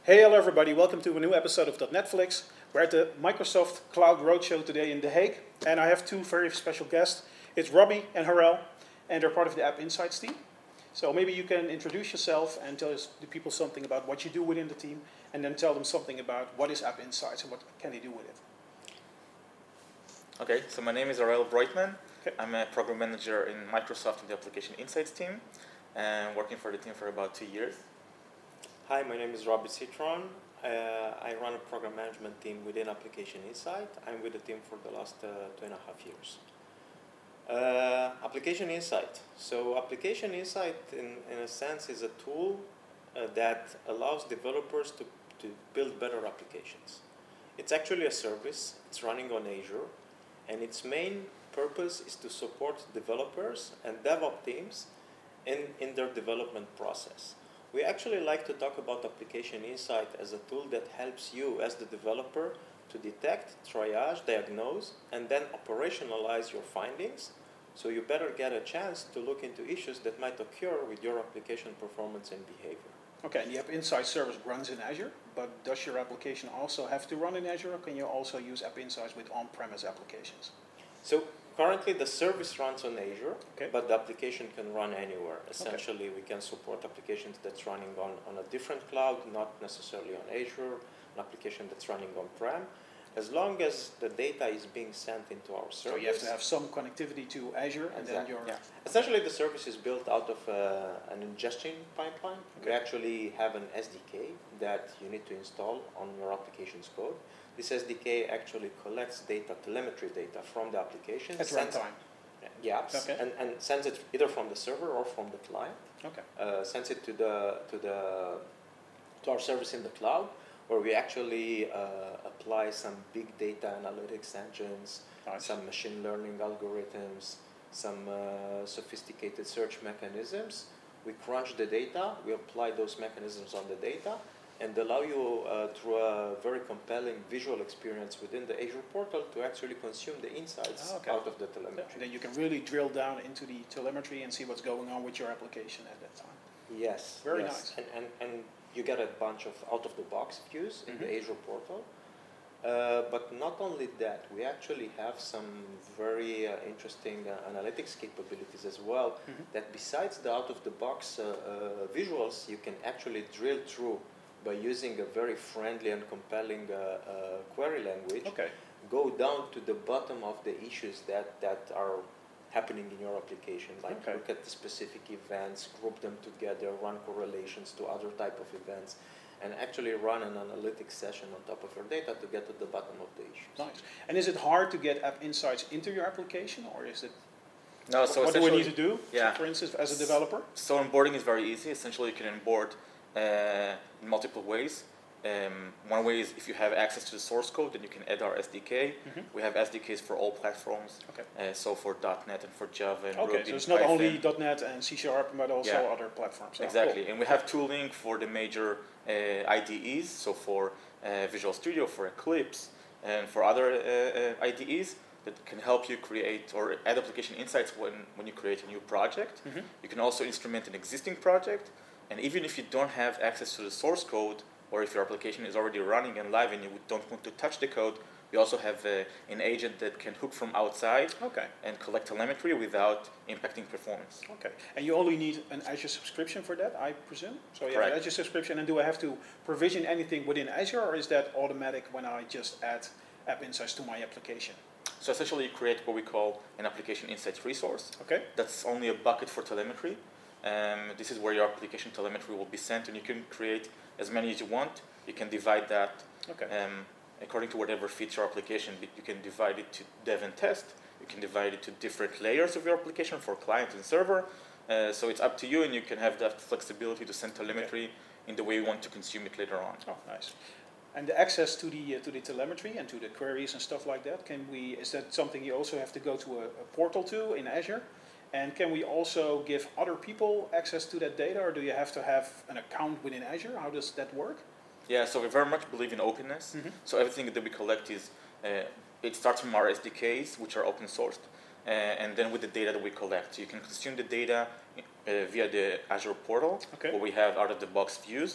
Hey, hello everybody, welcome to a new episode of .Netflix. We're at the Microsoft Cloud Roadshow today in The Hague, and I have two very special guests. It's Robbie and Harel, and they're part of the App Insights team. So maybe you can introduce yourself and tell the people something about what you do within the team, and then tell them something about what is App Insights and what can they do with it. Okay, so my name is Harel Breutman. Okay. I'm a program manager in Microsoft in the Application Insights team, and working for the team for about 2 years. Hi, my name is Robbie Citron. I run a program management team within Application Insight. I'm with the team for the last 2.5 years. Application Insight. So Application Insight, in a sense, is a tool that allows developers to build better applications. It's actually a service. It's running on Azure, and its main purpose is to support developers and DevOps teams in their development process. We actually like to talk about Application Insight as a tool that helps you as the developer to detect, triage, diagnose, and then operationalize your findings, so you better get a chance to look into issues that might occur with your application performance and behavior. Okay, and the App Insights service runs in Azure, but does your application also have to run in Azure, or can you also use App Insights with on-premise applications? So currently the service runs on Azure, Okay. but the application can run anywhere. Essentially, we can support applications that's running on a different cloud, not necessarily on Azure, an application that's running on-prem, as long as the data is being sent into our service. So you have to have some connectivity to Azure, and then your... Yeah. Essentially, the service is built out of an ingestion pipeline. We actually have an SDK that you need to install on your application's code. This SDK actually collects data, telemetry data from the application. At runtime. Yeah, Okay. and sends it either from the server or from the client. Okay. Sends it to our service in the cloud, where we actually apply some big data analytics engines, Nice. some machine learning algorithms, some sophisticated search mechanisms. We crunch the data, we apply those mechanisms on the data, and allow you through a very compelling visual experience within the Azure portal to actually consume the insights out of the telemetry. And then you can really drill down into the telemetry and see what's going on with your application at that time. Yes. Very yes. nice. And you get a bunch of out-of-the-box views in the Azure portal. But not only that, we actually have some very interesting analytics capabilities as well, that besides the out-of-the-box visuals, you can actually drill through by using a very friendly and compelling query language. Okay. Go down to the bottom of the issues that are happening in your application, like look at the specific events, group them together, run correlations to other type of events, and actually run an analytics session on top of your data to get to the bottom of the issues. Nice. And is it hard to get App Insights into your application, or is it... No, so what do we need to do, yeah. for instance, as a developer? So onboarding is very easy. Essentially, you can onboard in multiple ways. One way is if you have access to the source code, then you can add our SDK. We have SDKs for all platforms. Okay. So for .NET and for Java and Ruby. Okay, so it's not only .NET and C#, but also other platforms. Exactly, Cool. and we have tooling for the major IDEs. So for Visual Studio, for Eclipse, and for other IDEs that can help you create or add application insights when you create a new project. You can also instrument an existing project, and even if you don't have access to the source code, or if your application is already running and live and you don't want to touch the code, we also have an agent that can hook from outside and collect telemetry without impacting performance. Okay, and you only need an Azure subscription for that, I presume? So you have an Azure subscription, and do I have to provision anything within Azure, or is that automatic when I just add App Insights to my application? So essentially you create what we call an application insights resource. Okay. That's only a bucket for telemetry. This is where your application telemetry will be sent, and you can create as many as you want. You can divide that according to whatever fits your application. You can divide it to dev and test. You can divide it to different layers of your application for client and server. So it's up to you, and you can have that flexibility to send telemetry in the way you want to consume it later on. Oh, nice. And the access to the telemetry and to the queries and stuff like that, is that something you also have to go to a portal to in Azure? And can we also give other people access to that data, or do you have to have an account within Azure? How does that work? Yeah, so we very much believe in openness. So everything that we collect it starts from our SDKs, which are open sourced, and then with the data that we collect. So you can consume the data via the Azure portal, where we have out-of-the-box views,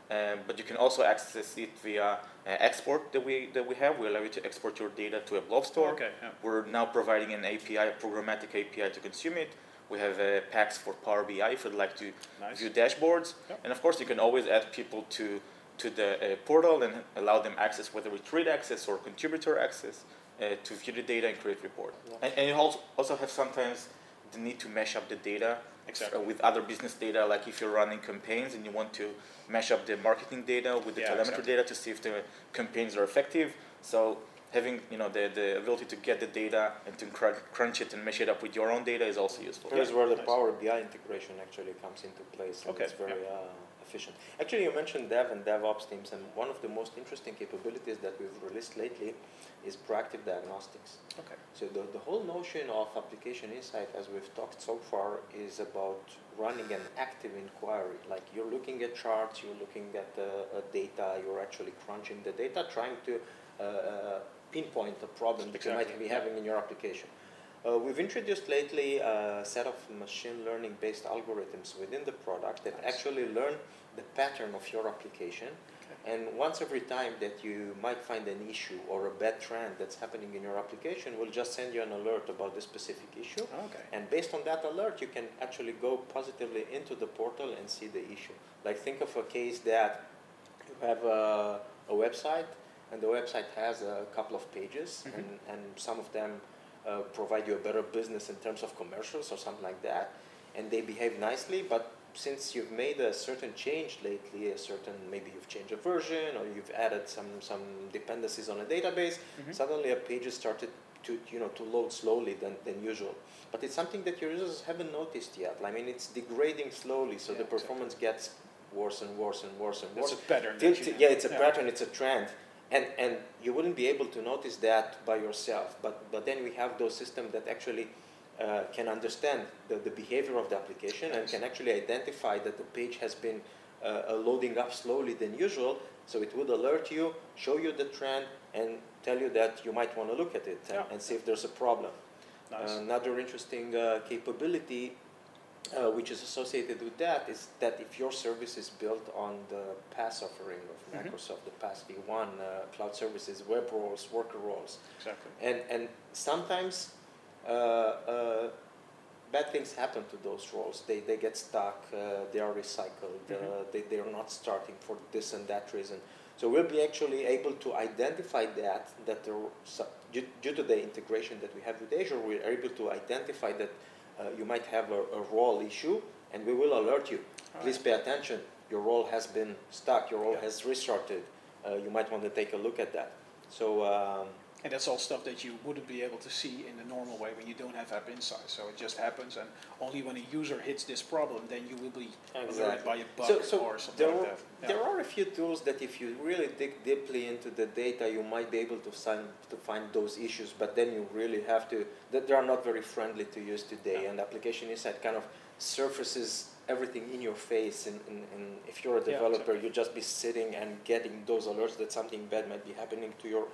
but you can also access it via export that we have. We allow you to export your data to a blob store. Okay. Yeah. We're now providing an API, a programmatic API to consume it. We have packs for Power BI if you'd like to view dashboards. Yep. And of course, you can always add people to the portal and allow them access, whether it's read access or contributor access, to view the data and create report. Yeah. And you also have sometimes the need to mesh up the data with other business data, like if you're running campaigns and you want to mesh up the marketing data with the telemetry data to see if the campaigns are effective. So having the ability to get the data and to crunch it and mesh it up with your own data is also useful. Here's where the Power BI integration actually comes into place. And Okay. It's very efficient. Actually, you mentioned dev and DevOps teams, and one of the most interesting capabilities that we've released lately is proactive diagnostics. Okay. So the whole notion of application insight, as we've talked so far, is about running an active inquiry. Like you're looking at charts, you're looking at data, you're actually crunching the data, trying to pinpoint the problem that you might be having in your application. We've introduced lately a set of machine learning based algorithms within the product that actually learn the pattern of your application. And once every time that you might find an issue or a bad trend that's happening in your application, we'll just send you an alert about this specific issue. Okay. And based on that alert, you can actually go positively into the portal and see the issue. Like think of a case that you have a website, and the website has a couple of pages, and some of them provide you a better business in terms of commercials or something like that, and they behave nicely, but since you've made a certain change lately, maybe you've changed a version or you've added some dependencies on a database, suddenly a page is started to load slowly than usual. But it's something that your users haven't noticed yet. I mean, it's degrading slowly, so the performance gets worse and worse and worse and worse. It's a pattern. It's a pattern, it's a trend. And you wouldn't be able to notice that by yourself. But then we have those systems that actually can understand the behavior of the application and can actually identify that the page has been loading up slowly than usual. So it would alert you, show you the trend, and tell you that you might want to look at it and see if there's a problem. Nice. Another interesting capability which is associated with that is that if your service is built on the PaaS offering of Microsoft, the PaaS V1, cloud services, web roles, worker roles. Exactly. And sometimes bad things happen to those roles. They get stuck, they are recycled, they are not starting for this and that reason. So we'll be actually able to identify that due to the integration that we have with Azure, we're able to identify that you might have a role issue, and we will alert you. Please pay attention. Your role has been stuck. Your role has restarted. You might want to take a look at that. So, and that's all stuff that you wouldn't be able to see in the normal way when you don't have App Insight. So it just happens, and only when a user hits this problem, then you will be alerted by a bug or something like that. Yeah. There are a few tools that if you really dig deeply into the data, you might be able to find those issues, but then you really have to, that they are not very friendly to use today, and Application Insight kind of surfaces everything in your face, and if you're a developer, you just be sitting and getting those alerts that something bad might be happening to your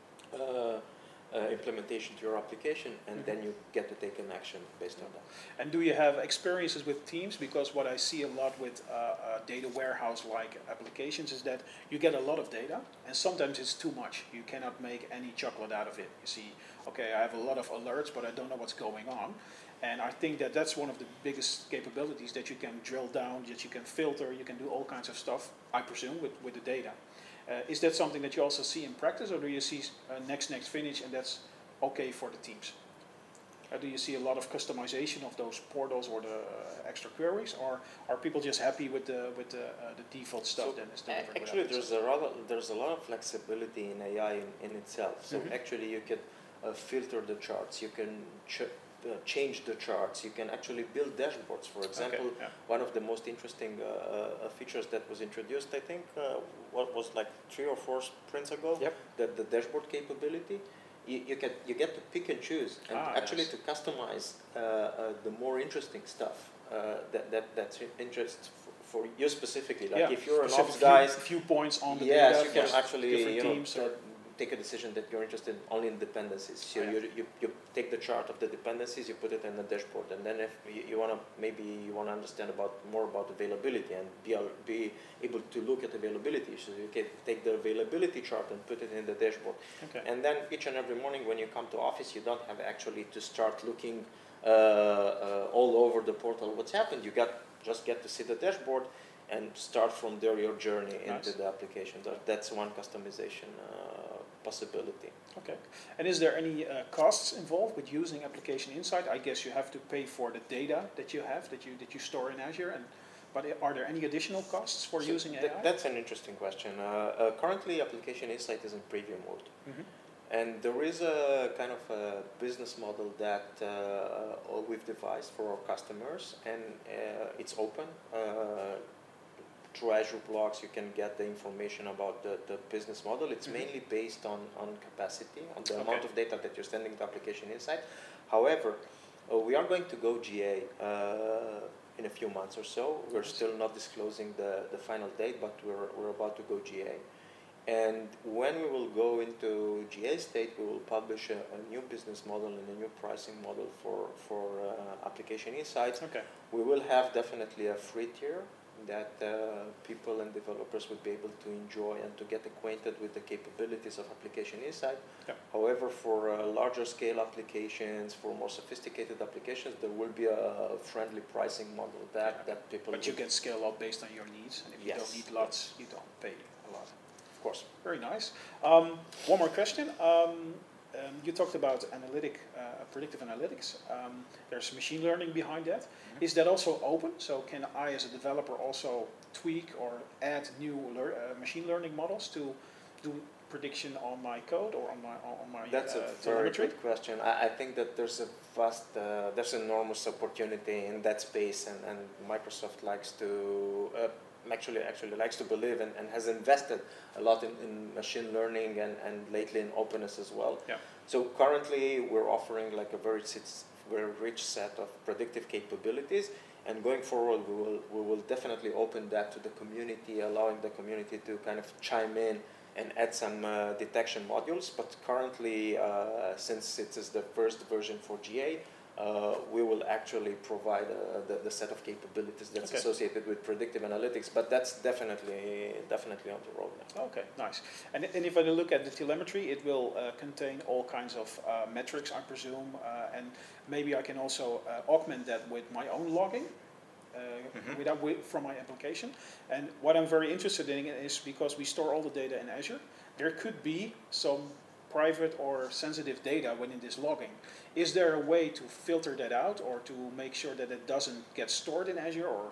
implementation to your application, and then you get to take an action based on that. And do you have experiences with teams? Because what I see a lot with data warehouse-like applications is that you get a lot of data, and sometimes it's too much. You cannot make any chocolate out of it. You see, okay, I have a lot of alerts, but I don't know what's going on. And I think that that's one of the biggest capabilities, that you can drill down, that you can filter, you can do all kinds of stuff, I presume, with the data. Is that something that you also see in practice, or do you see next finish and that's okay for the teams? Do you see a lot of customization of those portals or the extra queries, or are people just happy with the default stuff that is delivered? Actually, there's a lot of flexibility in AI in itself. So actually, you can filter the charts. You can change the charts. You can actually build dashboards. For example, one of the most interesting features that was introduced, I think, what was like 3 or 4 sprints ago, the dashboard capability. You get to pick and choose, and actually to customize the more interesting stuff that's interest for you specifically. Like if you're an ops guy, few points on the yes, data, you can actually teams take a decision that you're interested only in dependencies. So you take the chart of the dependencies, you put it in the dashboard, and then if you want to understand more about availability and be able to look at availability issues, you can take the availability chart and put it in the dashboard. Okay. And then each and every morning when you come to office, you don't have actually to start looking all over the portal what's happened. You just get to see the dashboard and start from there your journey into the application. That's one customization possibility. Okay. And is there any costs involved with using Application Insight? I guess you have to pay for the data that you have, that you store in Azure. But are there any additional costs for using AI? That's an interesting question. Currently, Application Insight is in preview mode. Mm-hmm. And there is a kind of a business model that we've devised for our customers, and it's open. Through Azure Blocks, you can get the information about the business model. It's mainly based on capacity, on the amount of data that you're sending to Application Insight. However, we are going to go GA in a few months or so. We're still not disclosing the final date, but we're about to go GA. And when we will go into GA state, we will publish a new business model and a new pricing model for Application Insights. Okay. We will have definitely a free tier that people and developers would be able to enjoy and to get acquainted with the capabilities of Application Insight. Yeah. However, for larger scale applications, for more sophisticated applications, there will be a friendly pricing model that people. But you can scale up based on your needs, and if you don't need lots, you don't pay a lot. Of course. Very nice. One more question. You talked about predictive analytics. There's machine learning behind that. Mm-hmm. Is that also open? So can I, as a developer, also tweak or add new machine learning models to do prediction on my code or on my That's a very good question. I think that there's there's enormous opportunity in that space, and Microsoft likes to. Actually likes to believe and has invested a lot in machine learning and lately in openness as well. Yeah. So currently we're offering like a very rich set of predictive capabilities, and going forward we will definitely open that to the community, allowing the community to kind of chime in and add some detection modules. But currently, since it is the first version for GA, we will actually provide the set of capabilities that's associated with predictive analytics, but that's definitely on the roadmap. Okay, nice. And if I look at the telemetry, it will contain all kinds of metrics, I presume, and maybe I can also augment that with my own logging from my application. And what I'm very interested in is, because we store all the data in Azure, there could be some private or sensitive data within this logging. Is there a way to filter that out, or to make sure that it doesn't get stored in Azure, or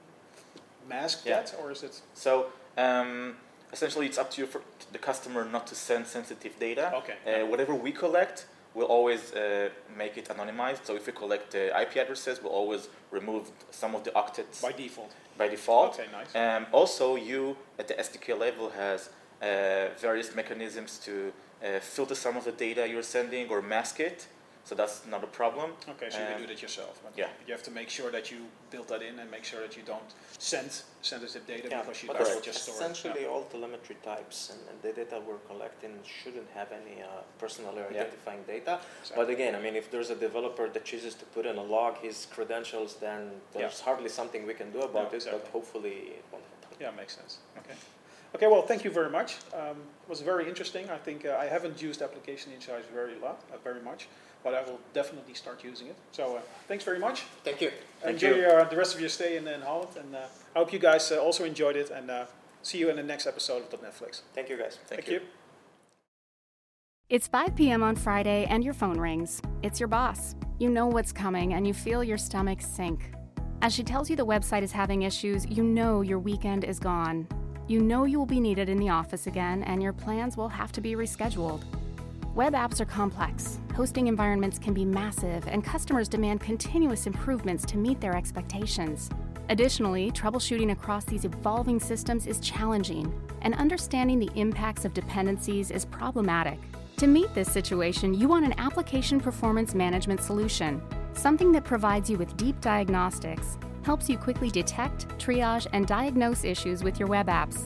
mask that, or is it? So essentially, it's up to you, for the customer, not to send sensitive data. Okay. Whatever we collect, we'll always make it anonymized. So if we collect IP addresses, we'll always remove some of the octets by default. Okay, nice. Also, you at the SDK level has various mechanisms to filter some of the data you're sending or mask it, so that's not a problem. Okay, so you can do that yourself. But you have to make sure that you build that in and make sure that you don't send sensitive data because you don't just store it. Essentially, all telemetry types and the data we're collecting shouldn't have any personally identifying data. Exactly. But again, I mean, if there's a developer that chooses to put in a log his credentials, then there's hardly something we can do about it, but hopefully it won't happen. Yeah, makes sense. Okay, well, thank you very much. It was very interesting. I think I haven't used Application Insights very much, but I will definitely start using it. So thanks very much. Thank you. Enjoy the rest of your stay in Holland, and I hope you guys also enjoyed it, and see you in the next episode of .Netflix. Thank you, guys. Thank you. It's 5 p.m. on Friday, and your phone rings. It's your boss. You know what's coming, and you feel your stomach sink. As she tells you the website is having issues, you know your weekend is gone. You know you will be needed in the office again, and your plans will have to be rescheduled. Web apps are complex, hosting environments can be massive, and customers demand continuous improvements to meet their expectations. Additionally, troubleshooting across these evolving systems is challenging, and understanding the impacts of dependencies is problematic. To meet this situation, you want an application performance management solution, something that provides you with deep diagnostics, helps you quickly detect, triage, and diagnose issues with your web apps.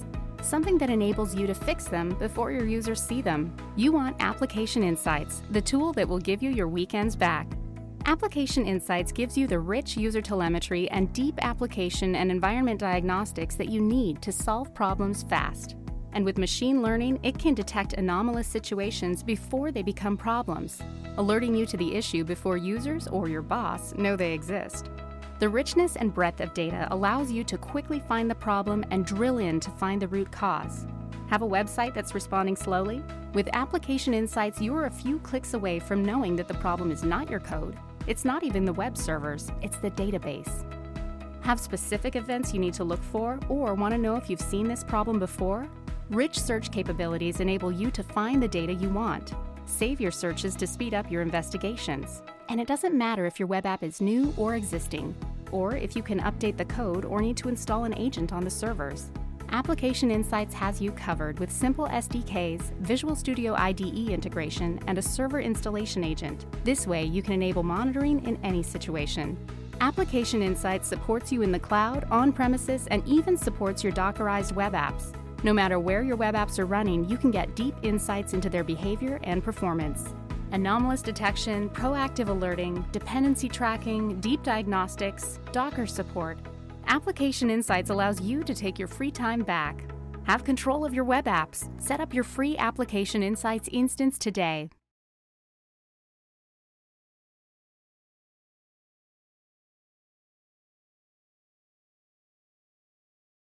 something that enables you to fix them before your users see them. You want Application Insights, the tool that will give you your weekends back. Application Insights gives you the rich user telemetry and deep application and environment diagnostics that you need to solve problems fast. And with machine learning, it can detect anomalous situations before they become problems, alerting you to the issue before users or your boss know they exist. The richness and breadth of data allows you to quickly find the problem and drill in to find the root cause. Have a website that's responding slowly? With Application Insights, you're a few clicks away from knowing that the problem is not your code. It's not even the web servers, it's the database. Have specific events you need to look for or want to know if you've seen this problem before? Rich search capabilities enable you to find the data you want. Save your searches to speed up your investigations. And it doesn't matter if your web app is new or existing, or if you can update the code or need to install an agent on the servers. Application Insights has you covered with simple SDKs, Visual Studio IDE integration, and a server installation agent. This way, you can enable monitoring in any situation. Application Insights supports you in the cloud, on-premises, and even supports your Dockerized web apps. No matter where your web apps are running, you can get deep insights into their behavior and performance. Anomalous detection, proactive alerting, dependency tracking, deep diagnostics, Docker support. Application Insights allows you to take your free time back. Have control of your web apps. Set up your free Application Insights instance today.